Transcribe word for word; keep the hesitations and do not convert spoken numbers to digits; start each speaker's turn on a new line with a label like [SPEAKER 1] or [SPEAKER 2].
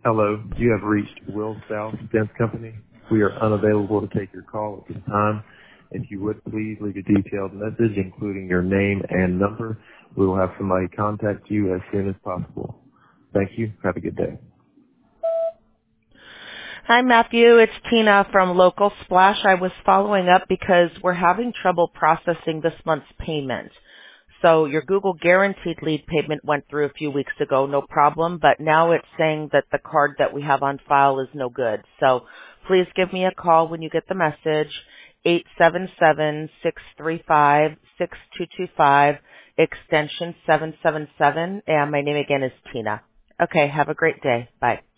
[SPEAKER 1] Hello, you have reached Will South Fence Company. We are unavailable to take your call at this time. If you would please leave a detailed message, including your name and number. We will have somebody contact you as soon as possible. Thank you. Have a good day.
[SPEAKER 2] Hi, Matthew. It's Tina from Local Splash. I was following up because we're having trouble processing this month's payment. So your Google Guaranteed Lead payment went through a few weeks ago, no problem, but now it's saying that the card that we have on file is no good. So please give me a call when you get the message, eight seven seven, six three five, six two two five, extension seven seven seven, and my name again is Tina. Okay, have a great day. Bye.